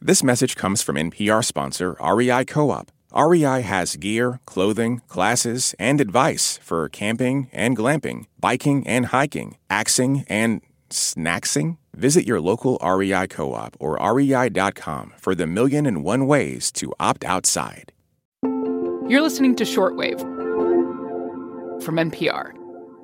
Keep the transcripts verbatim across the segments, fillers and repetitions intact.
This message comes from N P R sponsor R E I Co-op. R E I has gear, clothing, classes, and advice for camping and glamping, biking and hiking, axing and snacksing. Visit your local R E I Co-op or R E I dot com for the million and one ways to opt outside. You're listening to Shortwave from N P R.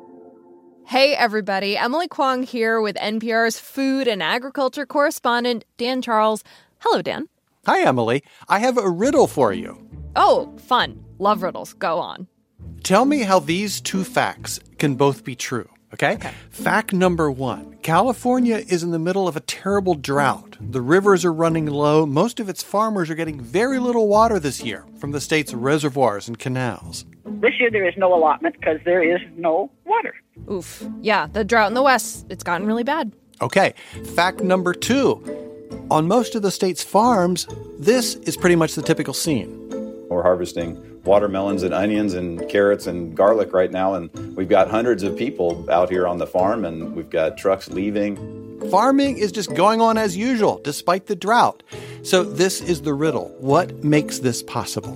Hey, everybody. Emily Kwong here with N P R's food and agriculture correspondent, Dan Charles. Hello, Dan. Hi, Emily. I have a riddle for you. Oh, fun. Love riddles. Go on. Tell me how these two facts can both be true, okay? Okay. Fact number one. California is in the middle of a terrible drought. The rivers are running low. Most of its farmers are getting very little water this year from the state's reservoirs and canals. This year there is no allotment because there is no water. Oof. Yeah, the drought in the West, it's gotten really bad. Okay. Fact number two. On most of the state's farms, this is pretty much the typical scene. We're harvesting watermelons and onions and carrots and garlic right now, and we've got hundreds of people out here on the farm, and we've got trucks leaving. Farming is just going on as usual, despite the drought. So this is the riddle. What makes this possible?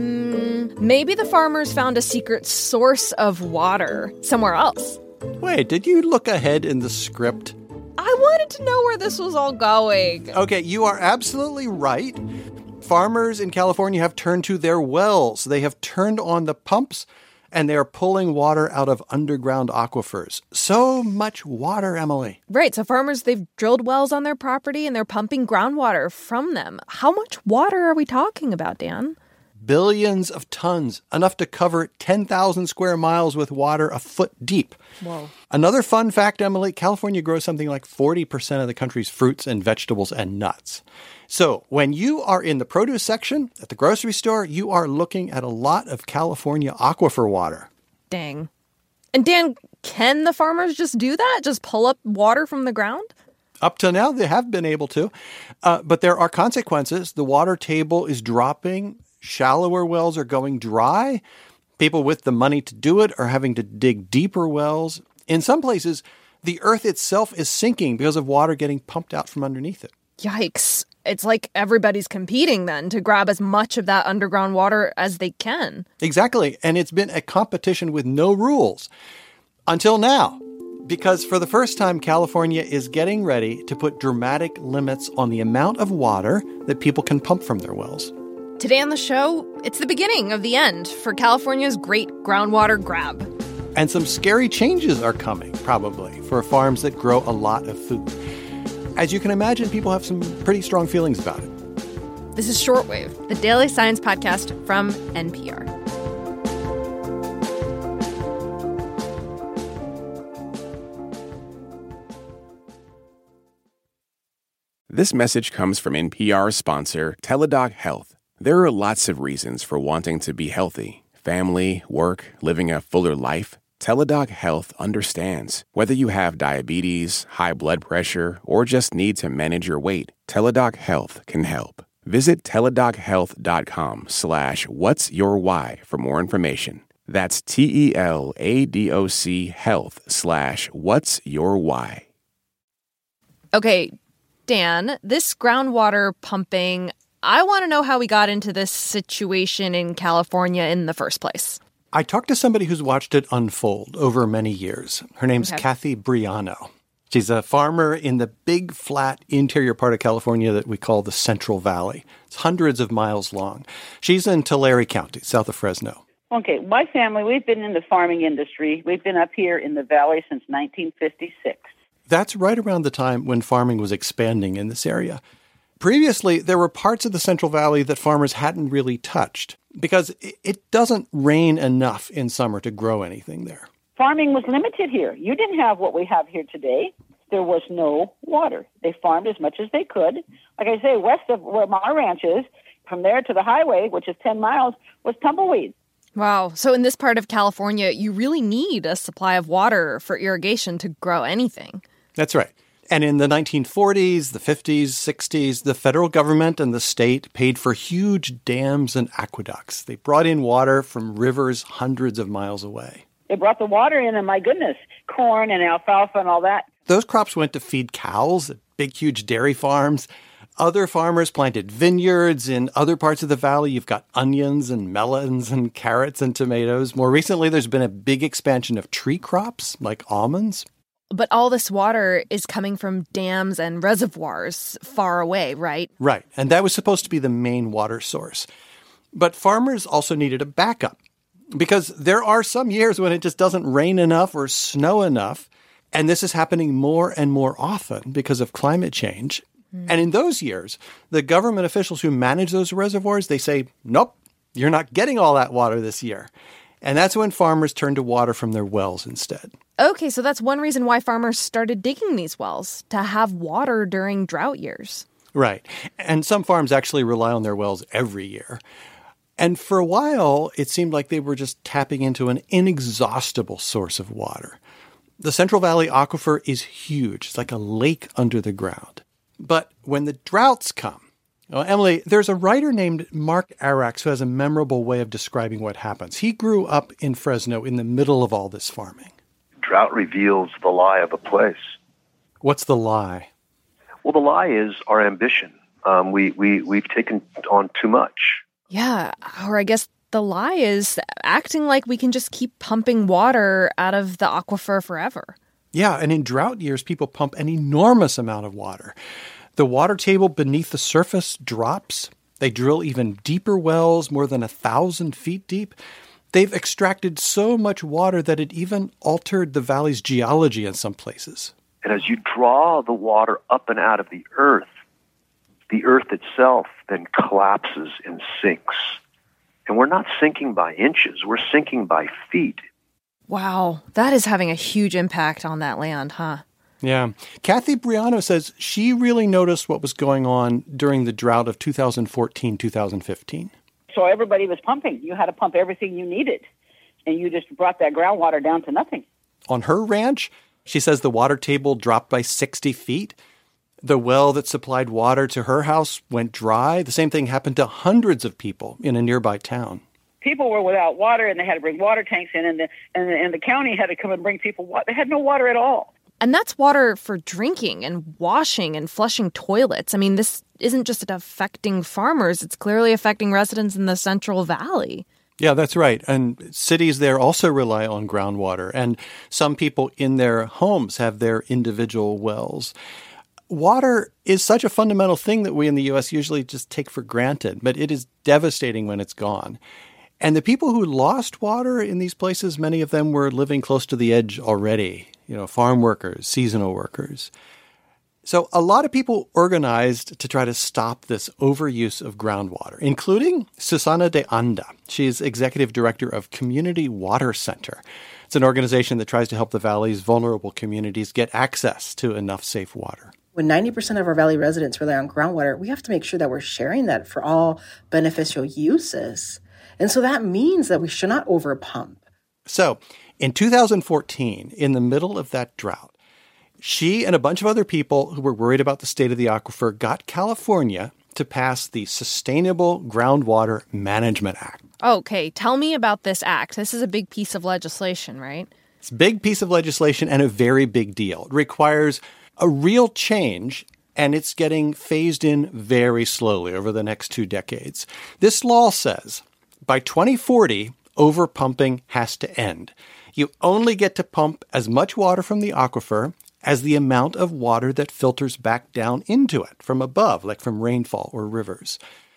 Mm, maybe the farmers found a secret source of water somewhere else. Wait, did you look ahead in the script? I wanted to know where this was all going. Okay, you are absolutely right. Farmers in California have turned to their wells. They have turned on the pumps, and they are pulling water out of underground aquifers. So much water, Emily. Right, so farmers, they've drilled wells on their property, and they're pumping groundwater from them. How much water are we talking about, Dan? Billions of tons, enough to cover ten thousand square miles with water a foot deep. Whoa. Another fun fact, Emily, California grows something like forty percent of the country's fruits and vegetables and nuts. So when you are in the produce section at the grocery store, you are looking at a lot of California aquifer water. Dang. And Dan, can the farmers just do that? Just pull up water from the ground? Up to now, they have been able to. Uh, but there are consequences. The water table is dropping. Shallower wells are going dry. People with the money to do it are having to dig deeper wells. In some places, the earth itself is sinking because of water getting pumped out from underneath it. Yikes. It's like everybody's competing then to grab as much of that underground water as they can. Exactly. And it's been a competition with no rules until now. Because for the first time, California is getting ready to put dramatic limits on the amount of water that people can pump from their wells. Today on the show, it's the beginning of the end for California's great groundwater grab. And some scary changes are coming, probably, for farms that grow a lot of food. As you can imagine, people have some pretty strong feelings about it. This is Shortwave, the daily science podcast from N P R. This message comes from N P R sponsor Teladoc Health. There are lots of reasons for wanting to be healthy. Family, work, living a fuller life. Teladoc Health understands. Whether you have diabetes, high blood pressure, or just need to manage your weight, Teladoc Health can help. Visit teladochealth.com slash what's your why for more information. That's T-E-L-A-D-O-C health slash what's your why. Okay, Dan, this groundwater pumping, I want to know how we got into this situation in California in the first place. I talked to somebody who's watched it unfold over many years. Her name's Okay. Kathy Briano. She's a farmer in the big, flat, interior part of California that we call the Central Valley. It's hundreds of miles long. She's in Tulare County, south of Fresno. Okay, my family, we've been in the farming industry. We've been up here in the valley since nineteen fifty-six. That's right around the time when farming was expanding in this area. Previously, there were parts of the Central Valley that farmers hadn't really touched because it doesn't rain enough in summer to grow anything there. Farming was limited here. You didn't have what we have here today. There was no water. They farmed as much as they could. Like I say, west of where my ranch is, from there to the highway, which is ten miles, was tumbleweed. Wow. So in this part of California, you really need a supply of water for irrigation to grow anything. That's right. And in the nineteen forties, the fifties, sixties, the federal government and the state paid for huge dams and aqueducts. They brought in water from rivers hundreds of miles away. They brought the water in, and my goodness, corn and alfalfa and all that. Those crops went to feed cows at big, huge dairy farms. Other farmers planted vineyards. In other parts of the valley, you've got onions and melons and carrots and tomatoes. More recently, there's been a big expansion of tree crops like almonds. But all this water is coming from dams and reservoirs far away, right? Right. And that was supposed to be the main water source. But farmers also needed a backup because there are some years when it just doesn't rain enough or snow enough. And this is happening more and more often because of climate change. Mm. And in those years, the government officials who manage those reservoirs, they say, nope, you're not getting all that water this year. And that's when farmers turn to water from their wells instead. Okay, so that's one reason why farmers started digging these wells, to have water during drought years. Right. And some farms actually rely on their wells every year. And for a while, it seemed like they were just tapping into an inexhaustible source of water. The Central Valley Aquifer is huge. It's like a lake under the ground. But when the droughts come, well, Emily, there's a writer named Mark Arax who has a memorable way of describing what happens. He grew up in Fresno in the middle of all this farming. Drought reveals the lie of a place. What's the lie? Well, the lie is our ambition. Um, we, we, we've taken on too much. Yeah, or I guess the lie is acting like we can just keep pumping water out of the aquifer forever. Yeah, and in drought years, people pump an enormous amount of water. The water table beneath the surface drops. They drill even deeper wells, more than a thousand feet deep. They've extracted so much water that it even altered the valley's geology in some places. And as you draw the water up and out of the earth, the earth itself then collapses and sinks. And we're not sinking by inches, we're sinking by feet. Wow, that is having a huge impact on that land, huh? Yeah. Kathy Briano says she really noticed what was going on during the drought of two thousand fourteen, two thousand fifteen. So everybody was pumping. You had to pump everything you needed, and you just brought that groundwater down to nothing. On her ranch, she says the water table dropped by sixty feet. The well that supplied water to her house went dry. The same thing happened to hundreds of people in a nearby town. People were without water, and they had to bring water tanks in, and the, and the, and the county had to come and bring people water. They had no water at all. And that's water for drinking and washing and flushing toilets. I mean, this isn't just affecting farmers. It's clearly affecting residents in the Central Valley. Yeah, that's right. And cities there also rely on groundwater. And some people in their homes have their individual wells. Water is such a fundamental thing that we in the U S usually just take for granted, but it is devastating when it's gone. And the people who lost water in these places, many of them were living close to the edge already. You know, farm workers, seasonal workers. So a lot of people organized to try to stop this overuse of groundwater, including Susana de Anda. She's executive director of Community Water Center. It's an organization that tries to help the valley's vulnerable communities get access to enough safe water. When ninety percent of our valley residents rely on groundwater, we have to make sure that we're sharing that for all beneficial uses. And so that means that we should not overpump. So in two thousand fourteen, in the middle of that drought, she and a bunch of other people who were worried about the state of the aquifer got California to pass the Sustainable Groundwater Management Act. Okay, tell me about this act. This is a big piece of legislation, right? It's a big piece of legislation and a very big deal. It requires a real change, and it's getting phased in very slowly over the next two decades. This law says by twenty forty, overpumping has to end. You only get to pump as much water from the aquifer as the amount of water that filters back down into it from above, like from rainfall or rivers.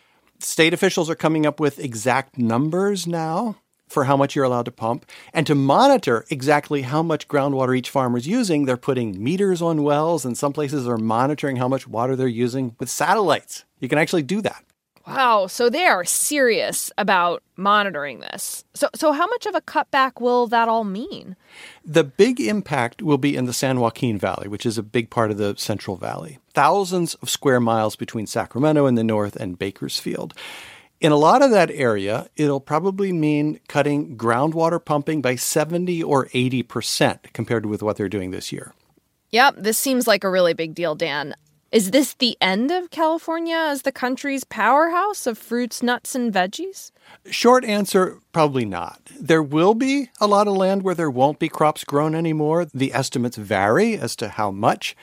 State officials are coming up with exact numbers now for how much you're allowed to pump. And to monitor exactly how much groundwater each farmer is using, they're putting meters on wells, and some places are monitoring how much water they're using with satellites. You can actually do that. Wow, so they are serious about monitoring this. So so how much of a cutback will that all mean? The big impact will be in the San Joaquin Valley, which is a big part of the Central Valley. Thousands of square miles between Sacramento in the north and Bakersfield. In a lot of that area, it'll probably mean cutting groundwater pumping by seventy or eighty percent compared with what they're doing this year. Yep, this seems like a really big deal, Dan. Is this the end of California as the country's powerhouse of fruits, nuts, and veggies? Short answer, probably not. There will be a lot of land where there won't be crops grown anymore. The estimates vary as to how much.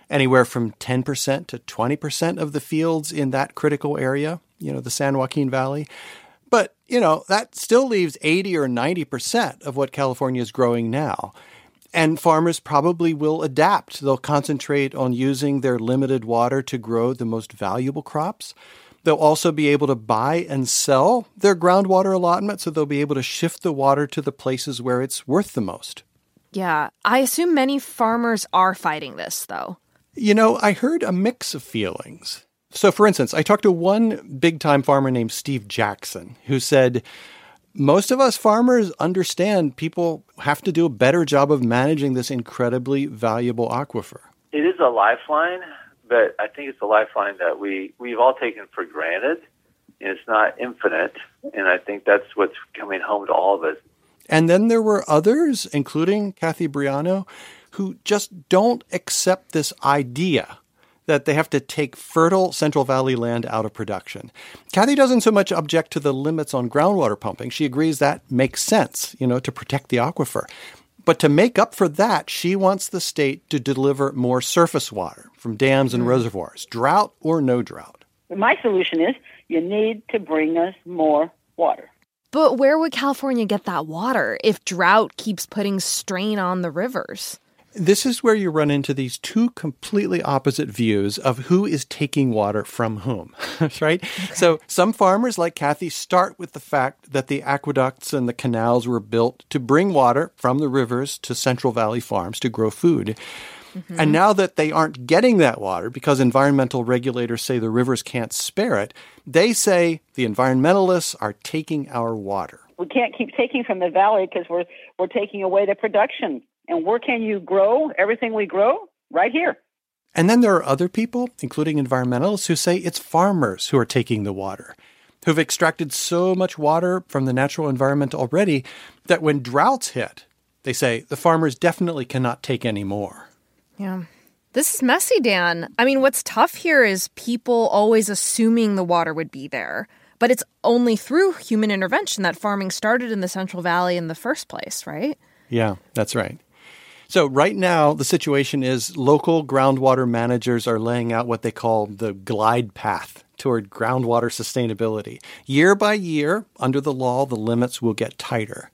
anywhere from ten percent to twenty percent of the fields in that critical area, you know, the San Joaquin Valley. But, you know, that still leaves eighty or ninety percent of what California is growing now. And farmers probably will adapt. They'll concentrate on using their limited water to grow the most valuable crops. They'll also be able to buy and sell their groundwater allotment, so they'll be able to shift the water to the places where it's worth the most. Yeah, I assume many farmers are fighting this, though. You know, I heard a mix of feelings. So, for instance, I talked to one big-time farmer named Steve Jackson, who said, most of us farmers understand people have to do a better job of managing this incredibly valuable aquifer. It is a lifeline, but I think it's a lifeline that we, we've all taken for granted. And it's not infinite, and I think that's what's coming home to all of us. And then there were others, including Kathy Briano, who just don't accept this idea that they have to take fertile Central Valley land out of production. Kathy doesn't so much object to the limits on groundwater pumping. She agrees that makes sense, you know, to protect the aquifer. But to make up for that, she wants the state to deliver more surface water from dams and mm. reservoirs, drought or no drought. My solution is you need to bring us more water. But where would California get that water if drought keeps putting strain on the rivers? This is where you run into these two completely opposite views of who is taking water from whom, right? Okay. So some farmers like Kathy start with the fact that the aqueducts and the canals were built to bring water from the rivers to Central Valley farms to grow food. Mm-hmm. And now that they aren't getting that water because environmental regulators say the rivers can't spare it, they say the environmentalists are taking our water. We can't keep taking from the valley because we're we're taking away the production. And where can you grow everything we grow? Right here. And then there are other people, including environmentalists, who say it's farmers who are taking the water, who've extracted so much water from the natural environment already that when droughts hit, they say the farmers definitely cannot take any more. Yeah. This is messy, Dan. I mean, what's tough here is people always assuming the water would be there. But it's only through human intervention that farming started in the Central Valley in the first place, right? Yeah, that's right. So right now, the situation is local groundwater managers are laying out what they call the glide path toward groundwater sustainability. Year by year, under the law, the limits will get tighter.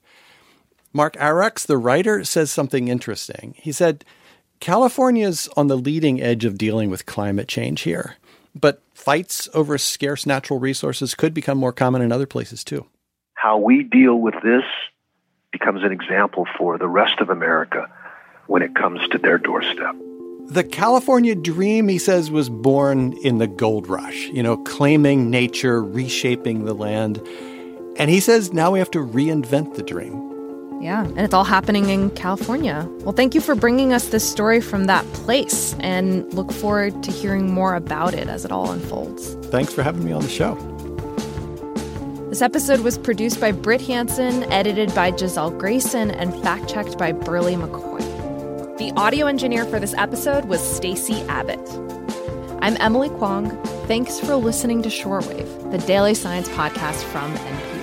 Mark Arax, the writer, says something interesting. He said, California's on the leading edge of dealing with climate change here, but fights over scarce natural resources could become more common in other places too. How we deal with this becomes an example for the rest of America when it comes to their doorstep. The California dream, he says, was born in the gold rush, you know, claiming nature, reshaping the land. And he says now we have to reinvent the dream. Yeah, and it's all happening in California. Well, thank you for bringing us this story from that place, and look forward to hearing more about it as it all unfolds. Thanks for having me on the show. This episode was produced by Britt Hansen, edited by Giselle Grayson, and fact-checked by Burley McCoy. The audio engineer for this episode was Stacey Abbott. I'm Emily Kwong. Thanks for listening to Shortwave, the daily science podcast from N P R.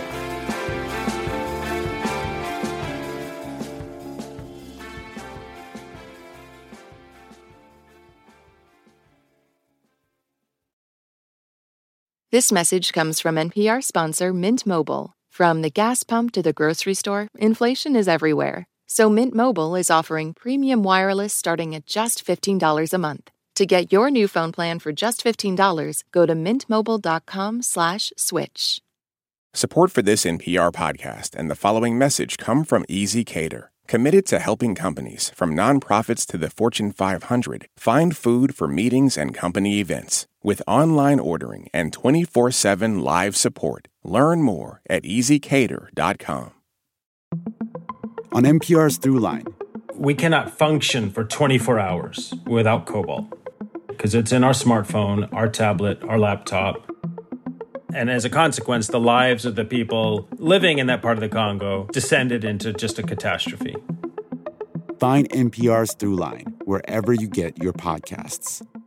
This message comes from N P R sponsor Mint Mobile. From the gas pump to the grocery store, inflation is everywhere. So Mint Mobile is offering premium wireless starting at just fifteen dollars a month. To get your new phone plan for just fifteen dollars, go to mintmobile.com slash switch. Support for this N P R podcast and the following message come from Easy Cater, committed to helping companies, from nonprofits to the Fortune five hundred, find food for meetings and company events. With online ordering and twenty-four seven live support, learn more at easy cater dot com. On N P R's Throughline, we cannot function for twenty-four hours without cobalt because it's in our smartphone, our tablet, our laptop. And as a consequence, the lives of the people living in that part of the Congo descended into just a catastrophe. Find N P R's Throughline wherever you get your podcasts.